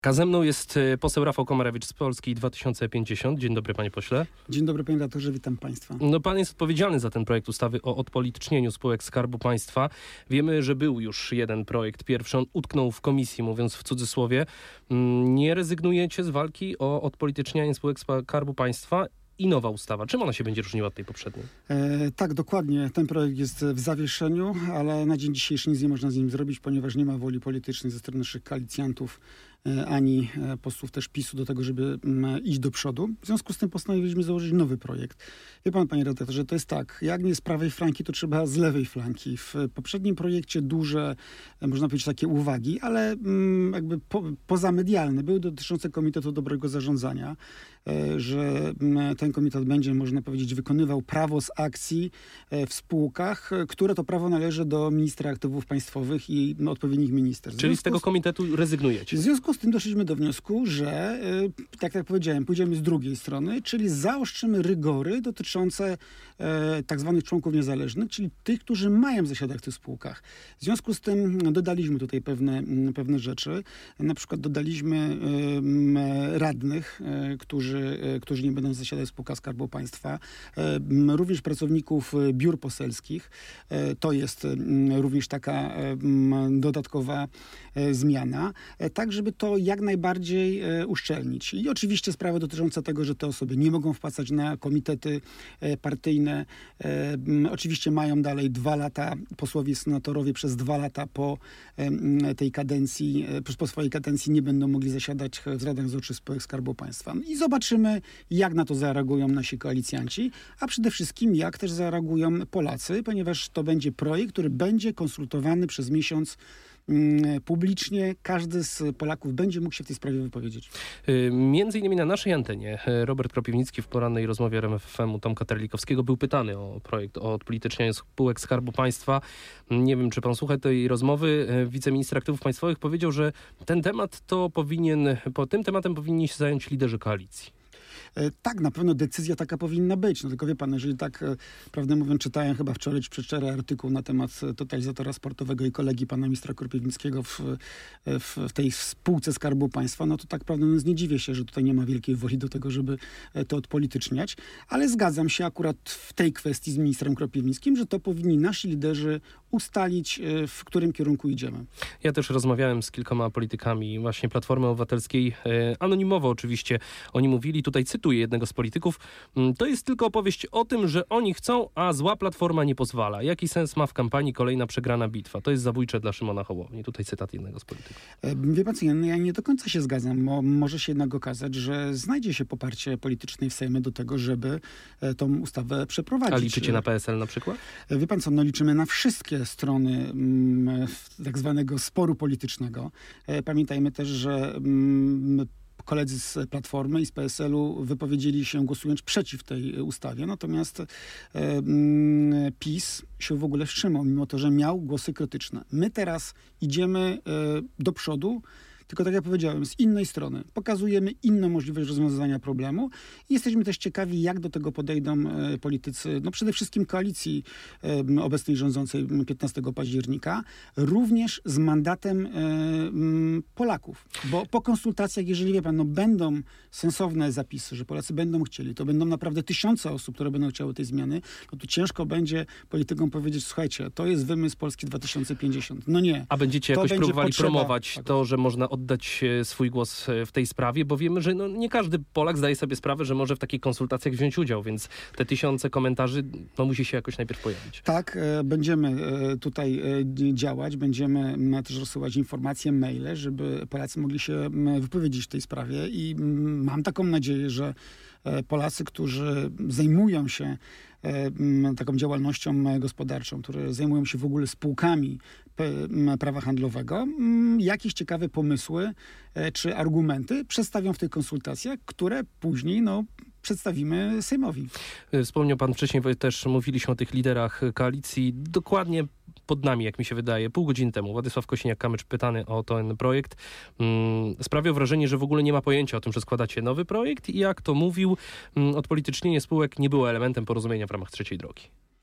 Ze mną jest poseł Rafał Komarewicz z Polski 2050. Dzień dobry, panie pośle. Dzień dobry, panie redaktorze, witam państwa. No, pan jest odpowiedzialny za ten projekt ustawy o odpolitycznieniu spółek Skarbu Państwa. Wiemy, że był już jeden projekt pierwszy, on utknął w komisji, mówiąc w cudzysłowie. Nie rezygnujecie z walki o odpolitycznianie spółek Skarbu Państwa? I nowa ustawa. Czym ona się będzie różniła od tej poprzedniej? Tak, dokładnie. Ten projekt jest w zawieszeniu, ale na dzień dzisiejszy nic nie można z nim zrobić, ponieważ nie ma woli politycznej ze strony naszych koalicjantów, ani posłów też PiS-u do tego, żeby iść do przodu. W związku z tym postanowiliśmy założyć nowy projekt. Wie pan, panie redaktorze, to jest tak, jak nie z prawej flanki, to trzeba z lewej flanki. W poprzednim projekcie duże, można powiedzieć, takie uwagi, ale jakby pozamedialne, były dotyczące Komitetu Dobrego Zarządzania, że ten komitet będzie, można powiedzieć, wykonywał prawo z akcji w spółkach, które to prawo należy do ministra aktywów państwowych i odpowiednich ministerstw. Czyli z tego komitetu rezygnujecie? W związku z tym doszliśmy do wniosku, że, tak jak powiedziałem, pójdziemy z drugiej strony, czyli zaostrzymy rygory dotyczące tak zwanych członków niezależnych, czyli tych, którzy mają zasiadać w tych spółkach. W związku z tym dodaliśmy tutaj pewne rzeczy. Na przykład dodaliśmy radnych, którzy nie będą zasiadać w spółkach Skarbu Państwa. Również pracowników biur poselskich. To jest również taka dodatkowa zmiana. Tak, żeby to jak najbardziej uszczelnić. I oczywiście sprawy dotyczące tego, że te osoby nie mogą wpłacać na komitety partyjne. Oczywiście mają dalej 2 lata, posłowie, senatorowie przez 2 lata po tej kadencji, po swojej kadencji nie będą mogli zasiadać w radach nadzorczych spółek Skarbu Państwa. I zobaczymy, jak na to zareagują nasi koalicjanci, a przede wszystkim jak też zareagują Polacy, ponieważ to będzie projekt, który będzie konsultowany przez miesiąc publicznie. Każdy z Polaków będzie mógł się w tej sprawie wypowiedzieć. Między innymi na naszej antenie Robert Kropiwnicki w porannej rozmowie RMF FM-u Tomka Terlikowskiego był pytany o projekt o odpolitycznianiu spółek Skarbu Państwa. Nie wiem, czy pan słucha tej rozmowy. Wiceminister Aktywów Państwowych powiedział, że ten temat tym tematem powinni się zająć liderzy koalicji. Tak, na pewno decyzja taka powinna być. No tylko wie pan, jeżeli tak, prawdę mówiąc, czytałem chyba wczoraj czy przedwczoraj artykuł na temat totalizatora sportowego i kolegi pana ministra Kropiwnickiego w tej spółce Skarbu Państwa, no to tak prawdę mówiąc nie dziwię się, że tutaj nie ma wielkiej woli do tego, żeby to odpolityczniać, ale zgadzam się akurat w tej kwestii z ministrem Kropiwnickim, że to powinni nasi liderzy ustalić, w którym kierunku idziemy. Ja też rozmawiałem z kilkoma politykami właśnie Platformy Obywatelskiej, anonimowo oczywiście. Oni mówili, tutaj cytuję jednego z polityków, to jest tylko opowieść o tym, że oni chcą, a zła Platforma nie pozwala. Jaki sens ma w kampanii kolejna przegrana bitwa? To jest zabójcze dla Szymona Hołowni. Tutaj cytat jednego z polityków. Wie pan co, ja nie do końca się zgadzam, bo może się jednak okazać, że znajdzie się poparcie polityczne w Sejmie do tego, żeby tą ustawę przeprowadzić. A liczycie na PSL na przykład? Wie pan co, no liczymy na wszystkie strony tak zwanego sporu politycznego. Pamiętajmy też, że koledzy z Platformy i z PSL-u wypowiedzieli się głosując przeciw tej ustawie, natomiast PiS się w ogóle wstrzymał, mimo to, że miał głosy krytyczne. My teraz idziemy do przodu, tylko tak jak powiedziałem, z innej strony. Pokazujemy inną możliwość rozwiązania problemu i jesteśmy też ciekawi, jak do tego podejdą politycy, no przede wszystkim koalicji obecnej rządzącej 15 października, również z mandatem Polaków. Bo po konsultacjach, jeżeli wie pan, no będą sensowne zapisy, że Polacy będą chcieli, to będą naprawdę tysiące osób, które będą chciały tej zmiany, no to ciężko będzie politykom powiedzieć, słuchajcie, to jest wymysł Polski 2050. No nie. A będziecie jakoś próbowali promować to, że można oddać swój głos w tej sprawie, bo wiemy, że nie każdy Polak zdaje sobie sprawę, że może w takich konsultacjach wziąć udział, więc te tysiące komentarzy musi się jakoś najpierw pojawić. Tak, będziemy tutaj działać, będziemy też rozsyłać informacje, maile, żeby Polacy mogli się wypowiedzieć w tej sprawie i mam taką nadzieję, że Polacy, którzy zajmują się taką działalnością gospodarczą, które zajmują się w ogóle spółkami prawa handlowego, jakieś ciekawe pomysły czy argumenty przedstawią w tych konsultacjach, które później przedstawimy Sejmowi. Wspomniał pan wcześniej, też mówiliśmy o tych liderach koalicji. Dokładnie pod nami, jak mi się wydaje, pół godziny temu Władysław Kosiniak-Kamysz pytany o ten projekt sprawiał wrażenie, że w ogóle nie ma pojęcia o tym, że składacie nowy projekt i jak to mówił, odpolitycznienie spółek nie było elementem porozumienia w ramach trzeciej drogi.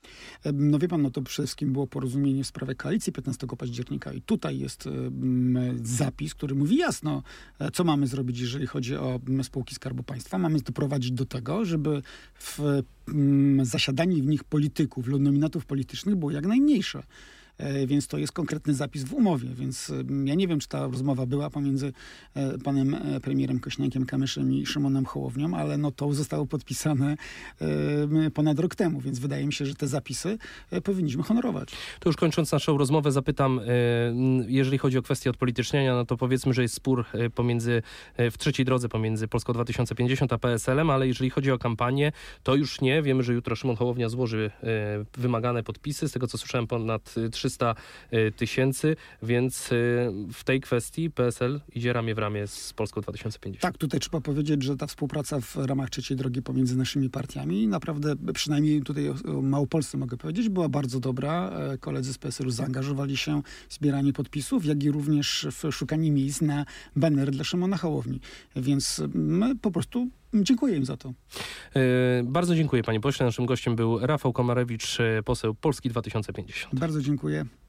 No wie pan, no to przede wszystkim było porozumienie w sprawie koalicji 15 października i tutaj jest zapis, który mówi jasno, co mamy zrobić, jeżeli chodzi o spółki Skarbu Państwa. Mamy doprowadzić do tego, żeby zasiadanie w nich polityków lub nominatów politycznych było jak najmniejsze. Więc to jest konkretny zapis w umowie. Więc ja nie wiem, czy ta rozmowa była pomiędzy panem premierem Kosiniakiem-Kamyszem i Szymonem Hołownią, ale no to zostało podpisane ponad rok temu, więc wydaje mi się, że te zapisy powinniśmy honorować. To już kończąc naszą rozmowę zapytam, jeżeli chodzi o kwestię odpolitycznienia, no to powiedzmy, że jest spór w trzeciej drodze pomiędzy Polską 2050 a PSL-em, ale jeżeli chodzi o kampanię, to już nie. Wiemy, że jutro Szymon Hołownia złoży wymagane podpisy. Z tego, co słyszałem, ponad 300 000, więc w tej kwestii PSL idzie ramię w ramię z Polską 2050. Tak, tutaj trzeba powiedzieć, że ta współpraca w ramach trzeciej drogi pomiędzy naszymi partiami naprawdę, przynajmniej tutaj o Małopolsce mogę powiedzieć, była bardzo dobra. Koledzy z PSL-u zaangażowali się w zbieranie podpisów, jak i również w szukanie miejsc na baner dla Szymona Hołowni. Więc my po prostu dziękuję im za to. Bardzo dziękuję, panie pośle. Naszym gościem był Rafał Komarewicz, poseł Polski 2050. Bardzo dziękuję.